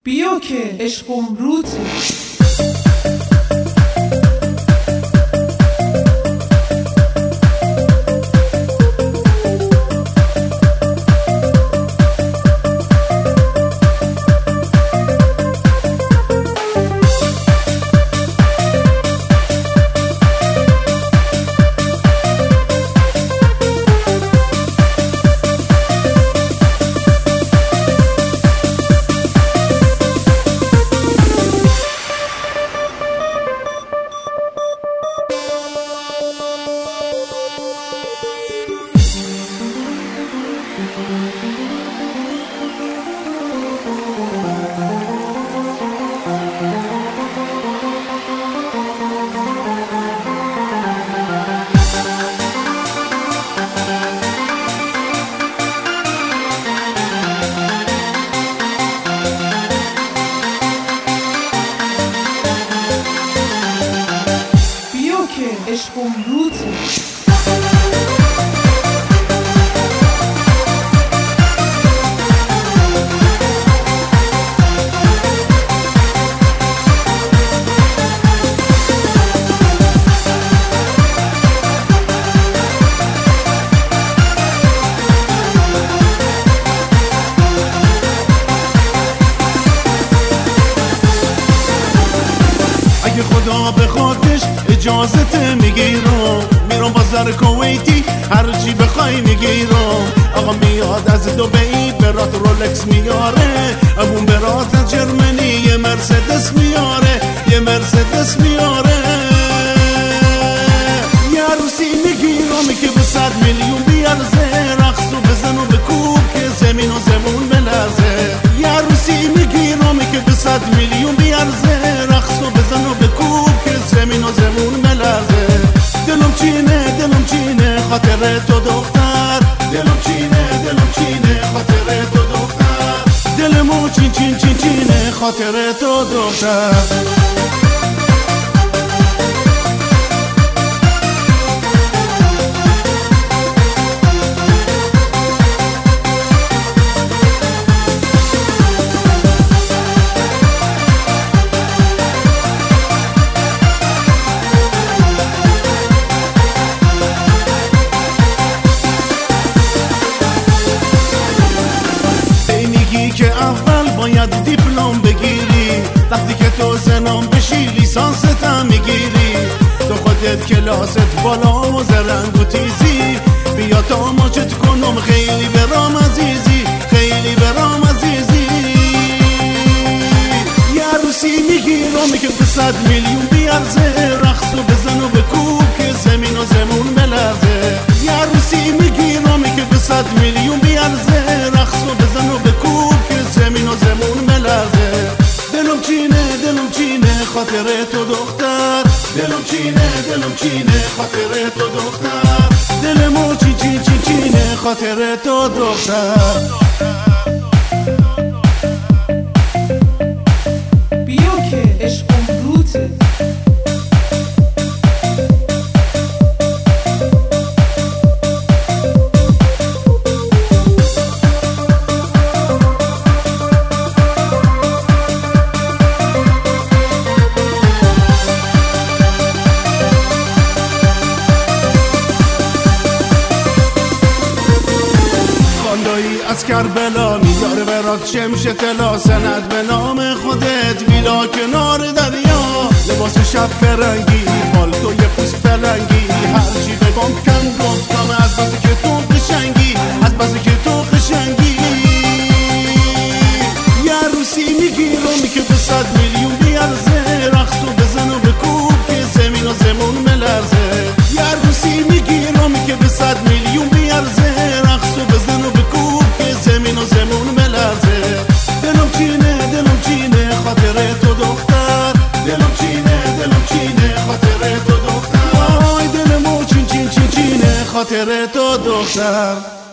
بیا که عشقم روته. عشقم روته. اگه خدا بخوادش اجازت میگیرم، میرم بازار کویتی هرچی بخوای میگیرم. آقا میاد از دبی برات رولکس میاره، امون برات از جرمنی یه مرسدس میاره، یه مرسدس میاره. یه عروسی میگیرم که به 100 میلیون بیارزه، رقص و بزن و بکوب که زمین و زمون بلرزه. یه عروسی میگیرم که به 100 میلیون بیارزه، رقص و بزن و بکوب که زمین و زمون بلرزه. دلم چینه خاطر تو دختر، دلم چینه خاطر تو دختر، دلمو چینه خاطر تو دختر. که اول باید دیپلم بگیری، وقتی که تو زنم بشی لیسانست هم میگیری. تو خودت کلاست بالا و زرنگ و تیزی، بیا تا ماچت کنم خیلی برام عزیزی، خیلی برام عزیزی. یه عروسی میگیرم که به 100 میلیون بیارزه، رقص و بزن و بکوب که زمین و زمون بلرزه. یه عروسی میگیرم که به 100 میلیون بیارزه، رقص و بزن و بکوب زمین و زمون ملرزه. دلم چینه خاطر تو دختر، دلم چینه خاطر تو دختر، دلمو چینه خاطر تو دختر. بیا که عشقم روته. از کربلا میاره برات شمش طلا، سند به نام خودت، ویلا کنار دریا، لباس شب فرنگی، پالتو یه پوست پلنگی. هرچی بگم کم گفتم از بس که تو قشنگی، از بس که تو قشنگی. یه عروسی میگیرم که به 100 میلیون بیارزه، رقص و بزن و بکوب که زمین و زمون ملرزه. یه عروسی میگیرم که به 100 میلیون بیارزه، رقص و بزن و بکوب زمین و زمون ملرزه. دلم چینه خاطر تو دختر، دلم چینه خاطر تو دختر، آی دلمو چینه خاطر تو دختر.